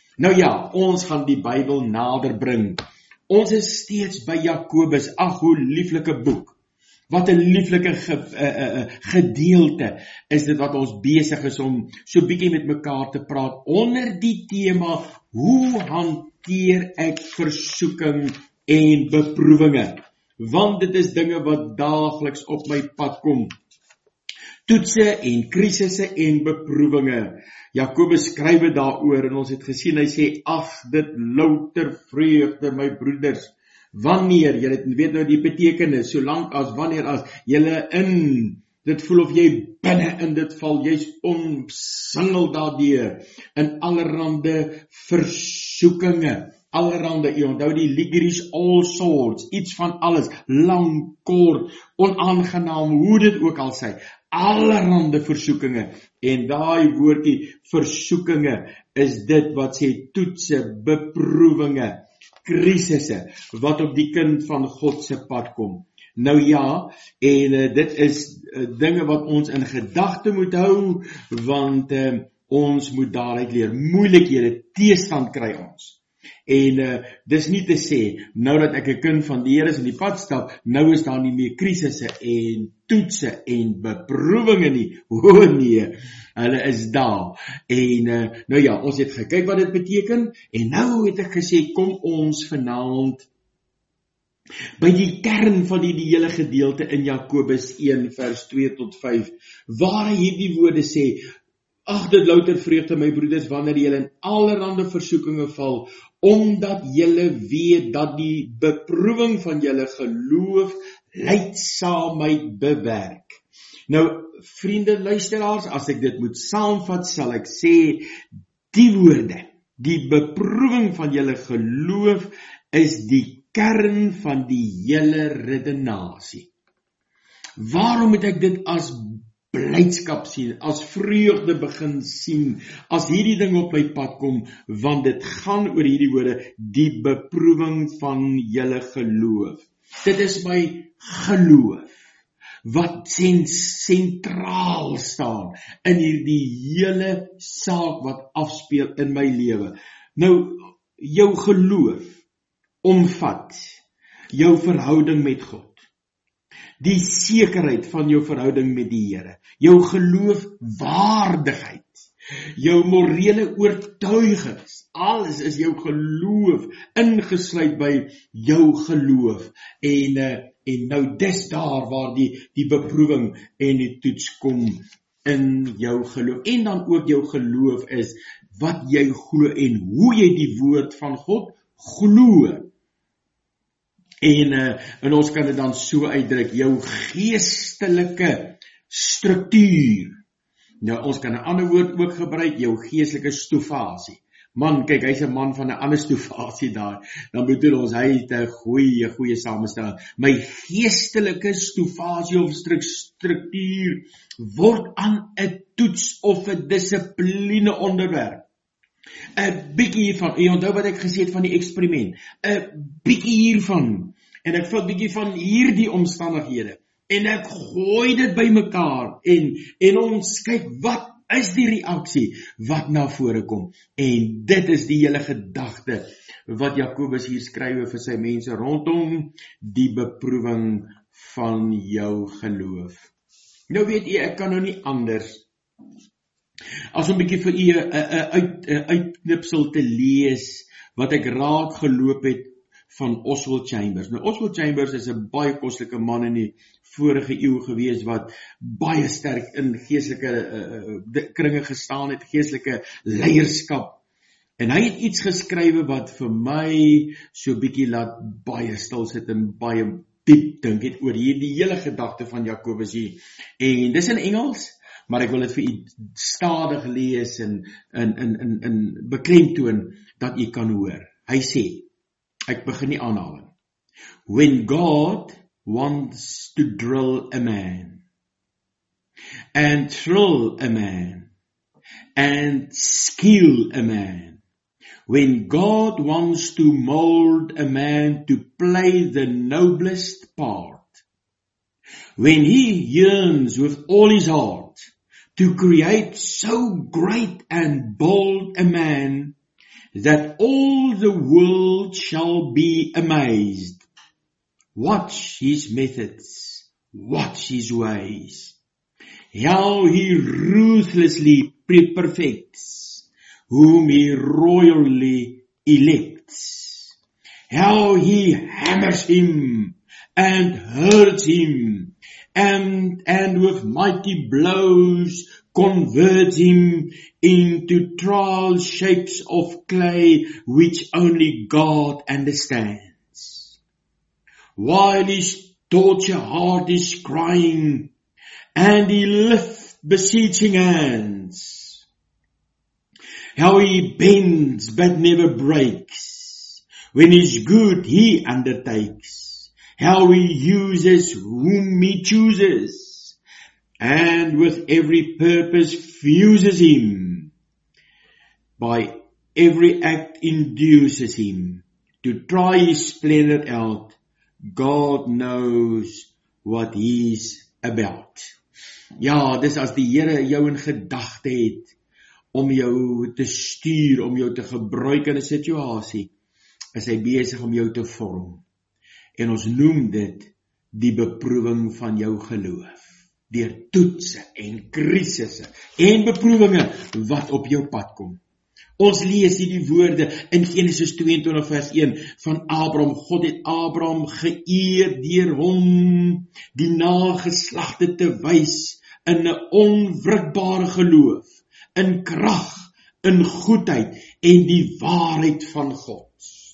Nou ja, ons gaan die Bybel nader bring. Ons is steeds by Jakobus. Ag, hoe lieflike boek. Wat 'n lieflike gedeelte is dit wat ons besig is om so bietjie met mekaar te praat onder die tema, hoe hanteer ek versoeking en beproewinge? Want dit is dinge wat daagliks op my pad kom. Toetse en krisisse en beproewinge. Jakobus skryf daaroor en ons het gesien, hy sê, ag, dit louter vreugde, my broeders, wanneer, jy weet nou die betekenis, solank as, wanneer as, jylle dit voel of jy binne in dit val, jy's omsingel daardeur, in allerhande versoekinge, allerhande, jy onthou die ligeries, all sorts, iets van alles, lang, kort, onaangenaam, hoe dit ook al sê, allerhande versoekinge, en daai woordjie versoekinge is dit wat sê toetse, beproewinge, krisisse, wat op die kind van God se pad kom. Nou ja, en dit is dinge wat ons in gedagte moet hou, want ons moet daaruit leer, moeilikhede, teestand kry ons. En dis nie te sê, nou dat ek 'n kind van die Here is in die pad stap, nou is daar nie meer krisisse en toetse en beproewinge nie. O nee, hulle is daar. En nou ja, ons het gekyk wat dit beteken, en nou het ek gesê, kom ons vanaand by die kern van die hele gedeelte in Jakobus 1 vers 2 tot 5, waar hy hierdie woorde sê, ag, dit louter vreugde, my broeders, wanneer julle in allerhande versoekinge val, omdat julle weet dat die beproewing van julle geloof lydsaamheid bewerk. Nou, vriende luisteraars, as ek dit moet saamvat, sal ek sê, die woorde, die beproewing van julle geloof is die kern van die hele redenasie. Waarom moet ek dit as blydskap sien, as vreugde begin sien, as hierdie ding op my pad kom, want dit gaan oor hierdie woorde, die beproewing van julle geloof. Dit is my geloof, wat sentraal staan in hierdie hele saak wat afspeel in my lewe. Nou, jou geloof omvat jou verhouding met God. Die sekerheid van jou verhouding met die Here, jou geloofwaardigheid, jou morele oortuigings, alles is jou geloof, ingesluit by jou geloof, en nou dis daar waar die beproewing en die toets kom in jou geloof, en dan ook jou geloof is, wat jy glo en hoe jy die woord van God glo. En ons kan dit dan so uitdruk, jou geestelike struktuur. Nou, ons kan 'n ander woord ook gebruik, jou geestelike stofasie. Man, kyk, hy's 'n man van 'n ander stofasie daar. Dan bedoel ons, hy het 'n goeie samestelling. My geestelike stofasie of struktuur word aan 'n toets of 'n dissipline onderwerp. 'n bietjie hiervan, jy onthou wat ek gesê het van die eksperiment, 'n bietjie hiervan, en ek vat bietjie van hierdie omstandighede, en ek gooi dit by mekaar, en ons kyk, wat is die reaksie, wat na vore kom, en dit is die hele gedagte, wat Jakobus hier skryf vir sy mense, rondom die beproewing van jou geloof. Nou weet jy, ek kan nou nie anders, as om 'n bietjie vir u 'n uitknipsel te lees, wat ek raak geloop het van Oswald Chambers. Nou, Oswald Chambers is 'n baie kostelike man in die vorige eeu gewees, wat baie sterk in geestelike kringe gestaan het, geestelike leierskap. En hy het iets geskrywe wat vir my so bietjie laat baie stil sit en baie diep dink het oor hierdie hele gedagte van Jakobus hier. En dis in Engels, maar ek wil dit vir u stadig lees en beklemtoon dat u kan hoor. Hy sê, ek begin die aanhaling. When God wants to drill a man, and thrill a man, and skill a man, when God wants to mold a man to play the noblest part, when he yearns with all his heart to create so great and bold a man, that all the world shall be amazed. Watch his methods, watch his ways, how he ruthlessly perfects whom he royally elects, how he hammers him and hurts him, and with mighty blows converts him into trial shapes of clay which only God understands. While his tortured heart is crying, and he lifts beseeching hands, how he bends but never breaks, when his good he undertakes, how he uses whom he chooses, and with every purpose fuses him, by every act induces him to try his splendor out. God knows what he's about. Ja, dis as die Here jou in gedagte het om jou te stuur, om jou te gebruik in 'n situasie, is hy besig om jou te vorm. En ons noem dit die beproewing van jou geloof. Deur toetse en krisisse en beproewinge wat op jou pad kom. Ons lees hier die woorde in Genesis 22 vers 1 van Abraham. God het Abraham geëer deur hom die nageslagte te wys in 'n onwrikbare geloof, in krag, in goedheid en die waarheid van God.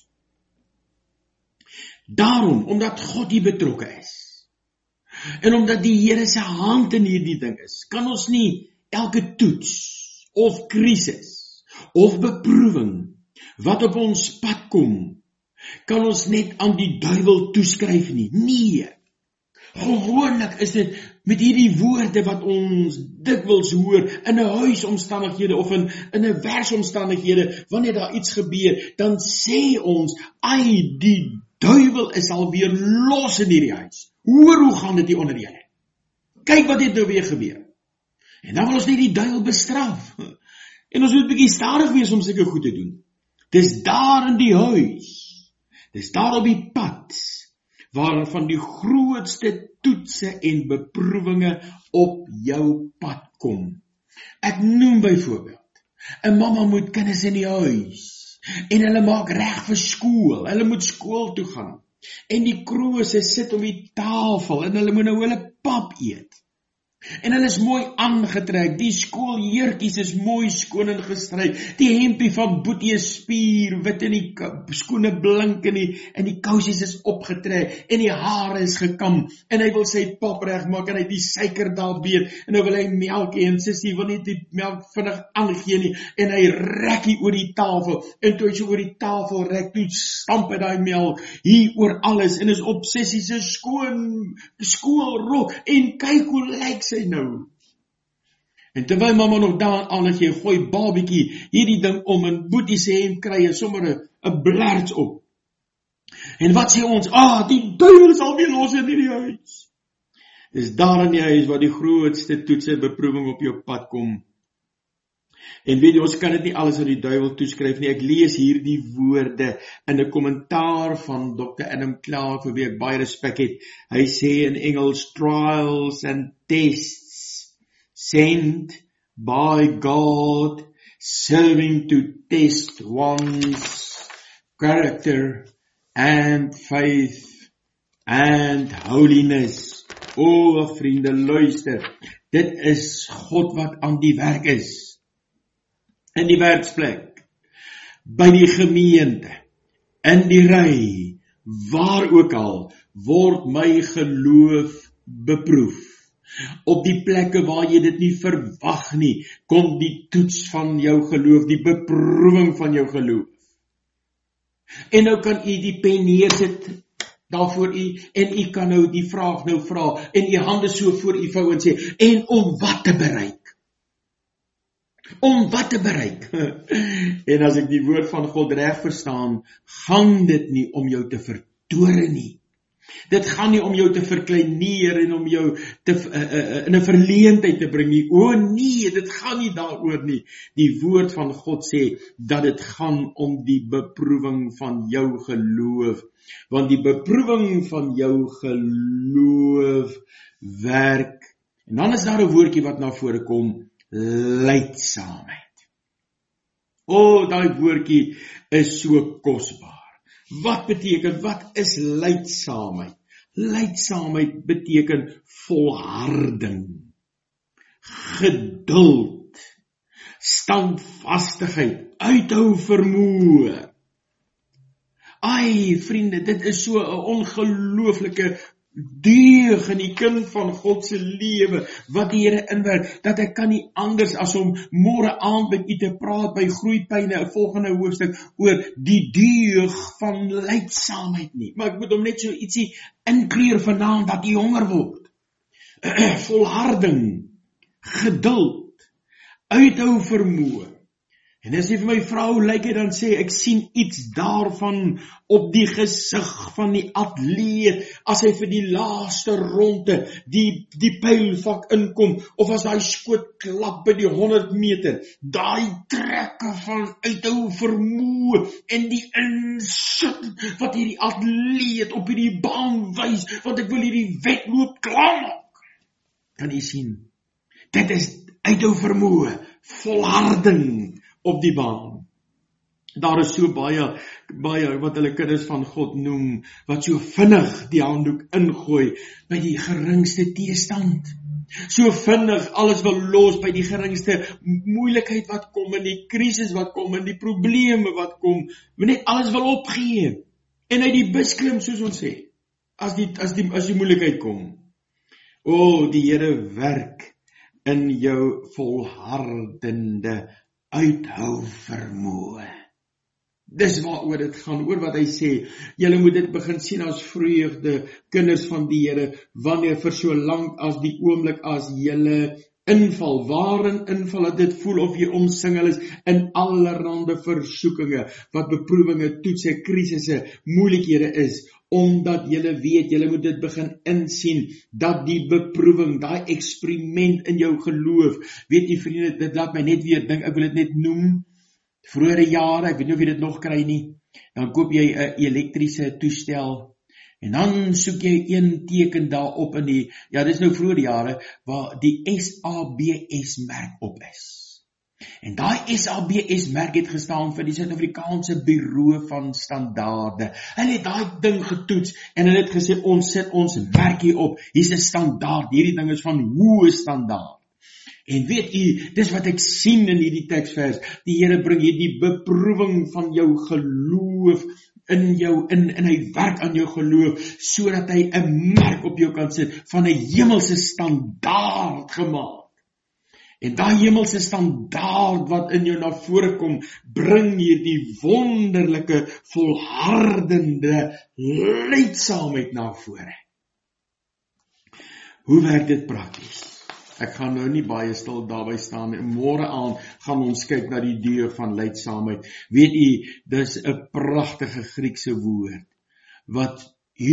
Daarom, omdat God hier betrokke is, en omdat die Here se hand in hierdie ding is, kan ons nie elke toets of krisis of beproewing wat op ons pad kom, kan ons net aan die duiwel toeskryf nie. Nee, gewoonlik is dit met hierdie woorde wat ons dikwels hoor in 'n huisomstandighede of in 'n werksomstandighede, wanneer daar iets gebeur, dan sê ons, ai, die duiwel is alweer los in hierdie huis. Hoor hoe gaan dit hier onder julle? Kyk wat het nou weer gebeur. En dan wil ons net die duiwel bestraf. En ons moet 'n bietjie stadig wees om sulke goed te doen. Dis daar in die huis, dis daar op die pad, waarvan die grootste toetse en beproewinge op jou pad kom. Ek noem byvoorbeeld, 'n mamma moet kinders in die huis, en hulle maak reg vir skool, hulle moet skool toe gaan, en die kroose sit op die tafel, en hulle moet nou hulle pap eet. En hulle is mooi aangetrek, die skoolheertjies is mooi skoon en gestryk, die hempie van Boetie is spier, wit en die skoene blink en die kousies is opgetrek, en die hare is gekam, en hy wil sy pap regmaak, en hy die suiker daar weet, en nou wil hy melk hê, en sissie wil nie die melk vinnig aangee nie, en hy rek hier oor die tafel, en toe hy so oor die tafel rek, toe stamp hy die melk, hier oor alles, en is op sissie se skoon skoolrok, en kyk hoe lyk sy nou. En terwyl mamma nog daar aan het, jy gooi babietjie hierdie ding om, en Boetie sê en kry jy sommer 'n blerts op. En wat sê ons? Die duiwel is alweer los in hierdie huis. Dis daar in die huis waar die grootste toets en beproewing op jou pad kom. En weet jy, ons kan dit nie alles aan die duiwel toeskryf nie. Ek lees hier die woorde in 'n kommentaar van Dr. Adam Clark, vir wie ek baie respek het. Hy sê in Engels, trials and tests sent by God, serving to test one's character and faith and holiness. Vriende, luister, dit is God wat aan die werk is. In die werksplek, by die gemeente, in die ry, waar ook al, word my geloof beproef. Op die plekke waar jy dit nie verwag nie, kom die toets van jou geloof, die beproewing van jou geloof. En nou kan u die pen neersit daarvoor u, en u kan nou die vraag nou vra, en u hande so voor u vou en sê, en om wat te bereik? Om wat te bereik? En as ek die woord van God reg verstaan, gaan dit nie om jou te vertoren nie. Dit gaan nie om jou te verkleineer en om jou te, in 'n verleentheid te bring nie. O nee, dit gaan nie daaroor nie. Die woord van God sê dat dit gaan om die beproewing van jou geloof. Want die beproewing van jou geloof werk. En dan is daar 'n woordjie wat na vore kom, lydsaamheid. O, daai woordjie is so kosbaar. Wat is lydsaamheid? Lydsaamheid beteken volharding, geduld, standvastigheid, uithou vermoë. Ai, vriende, dit is so 'n ongelooflike deug in die kind van God se lewe, wat die Here inwerk, dat ek kan nie anders as om môre aand met u te praat by Groeipyne, 'n volgende hoofstuk, oor die deug van lydsaamheid nie. Maar ek moet hom net so ietsie inkleur vanaand, dat u honger word. Volharding, geduld, uithou vermoë. En as jy vir my vra, hoe lyk dit, dan sê ek sien iets daarvan op die gesig van die atleet, as hy vir die laaste ronde die pylvak inkom, of as hy skoot klap by die 100 meter, daai trekke van uithou vermoë en die insit wat hierdie atleet op hierdie baan wys, want ek wil hierdie wedloop klaarmaak. Kan jy sien? Dit is uithou vermoë, volharding op die baan. Daar is so baie wat hulle kinders van God noem, wat so vinnig die handdoek ingooi by die geringste teestand. So vinnig alles wil los by die geringste moeilikheid wat kom, en die krisis wat kom, en die probleme wat kom, net alles wil opgee. En uit die bus klim, soos ons sê, as die moeilikheid kom. O, die Here werk in jou volhardende uithou vermoë. Dis waaroor dit gaan, oor wat hy sê. Julle moet dit begin sien as vreugde, kinders van die Here, wanneer vir so lank as die oomblik as julle inval. Waarin inval dat dit voel of jy omsingel is in allerhande versoekinge, wat beproewinge, toetse, krisisse, moeilikhede is, omdat julle weet, julle moet dit begin insien, dat die beproewing, daai eksperiment in jou geloof, weet jy vriende, dit laat my net weer dink, ek wil dit net noem, vroegere jare, ek weet nie of jy dit nog kry nie, dan koop jy 'n elektriese toestel, en dan soek jy een teken daarop in die, ja dis nou vroegere jare, waar die SABS merk op is. En daai SABS merk het gestaan vir die Suid-Afrikaanse Bureau van Standaarde. Hulle het daai ding getoets, en hulle het gesê, ons sit ons merk hier op, hier's 'n standaard, hierdie ding is van hoë standaard. En weet u, dis wat ek sien in hierdie teksvers, die Here bring hierdie beproewing van jou geloof in jou, en hy werk aan jou geloof, sodat hy 'n merk op jou kan sit, van 'n hemelse standaard gemaak. En daai hemelse standaard wat in jou na vore kom, bring hierdie wonderlike, volhardende lydsaamheid na vore. Hoe werk dit prakties? Ek gaan nou nie baie stil daarby staan nie. Môre aand gaan ons kyk na die deug van lydsaamheid. Weet u, dis 'n pragtige Griekse woord, wat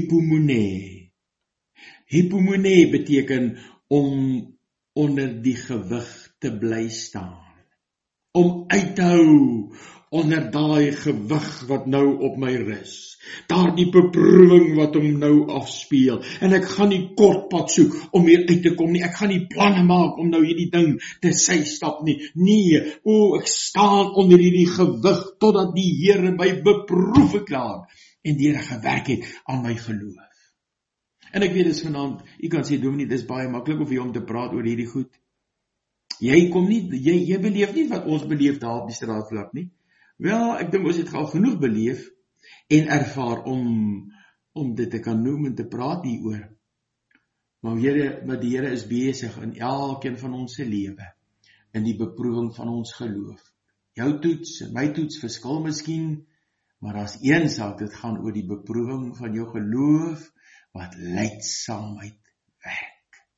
hypomone beteken om onder die gewig te bly staan. Om uit te hou onder daai gewig wat nou op my rus. Daardie beproewing wat hom nou afspeel. En ek gaan nie kort pad soek om hier uit te kom nie. Ek gaan nie planne maak om nou hierdie ding te sy stap nie. Nee, ek staan onder hierdie gewig totdat die Here my beproef het klaar. En die Here gewerk het aan my geloof. En ek weet dis vanaand, jy kan sê, Dominee, dis baie maklik of jy om te praat oor hierdie goed. Jy kom nie, jy beleef nie wat ons beleef daar op die straatvlak nie. Wel, ek dink ons het al genoeg beleef en ervaar om dit te kan noem en te praat hieroor. Maar die Here is besig in elkeen van ons se lewe, in die beproewing van ons geloof. Jou toets en my toets verskil miskien, maar as een saak, dit gaan oor die beproewing van jou geloof, wat lydsaamheid werk.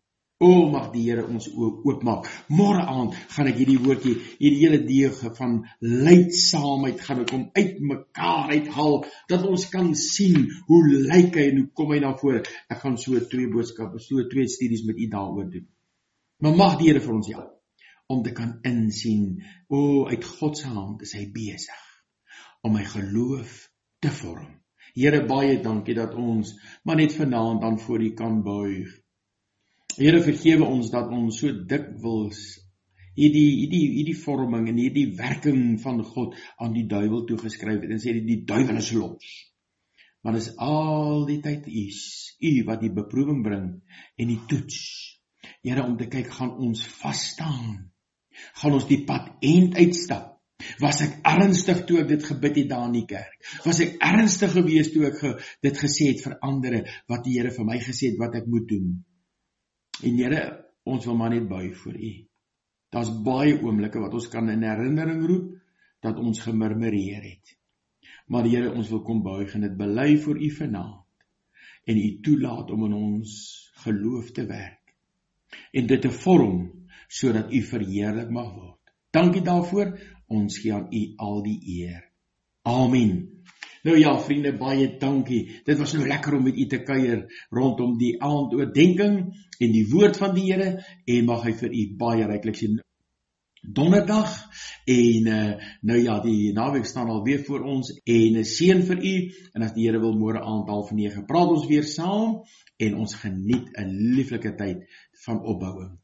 O, mag die Here ons oopmaak. Môre aand gaan ek hierdie woordjie, hierdie hele deeg van lydsaamheid gaan ek hom uit mekaar uithaal, dat ons kan sien hoe lyk hy en hoe kom hy na vore. Ek gaan so 2 boodskappe, so 2 studies met u daaroor doen. Maar mag die Here vir ons help om te kan insien, uit God se hand is hy besig om my geloof te vorm. Here, baie dankie dat ons maar net vanaand dan voor u kan buig. Here, vergewe ons dat ons so dikwels hierdie vorming en hierdie werking van God aan die duiwel toegeskryf het en sê die duiwel is los. Maar dit is al die tyd u wat die beproewing bring en die toets. Here, om te kyk, gaan ons vasstaan? Gaan ons die pad uitstap? Was ek ernstig toe ek dit gebid het daar in die kerk? Was ek ernstig gewees toe ek dit gesê het vir ander, wat die Here vir my gesê het wat ek moet doen? En Here, ons wil maar net buig voor u. Daar's baie oomblikke wat ons kan in herinnering roep, dat ons gemurmureer het. Maar Here, ons wil kom buig en dit bely voor u vanaand, en u toelaat om in ons geloof te werk, en dit te vorm, sodat u verheerlik mag word. Dankie daarvoor, ons gee aan u al die eer. Amen. Nou ja, vriende, baie dankie. Dit was nou lekker om met u te kuier rondom die aandoordenking en die woord van die Here, en mag hy vir u baie ryklik sien. Donderdag, en nou ja, die naweek staan alweer voor ons, en 'n seën vir u, en as die Here wil, môre aand 8:30 praat ons weer saam, en ons geniet 'n lieflike tyd van opbouing.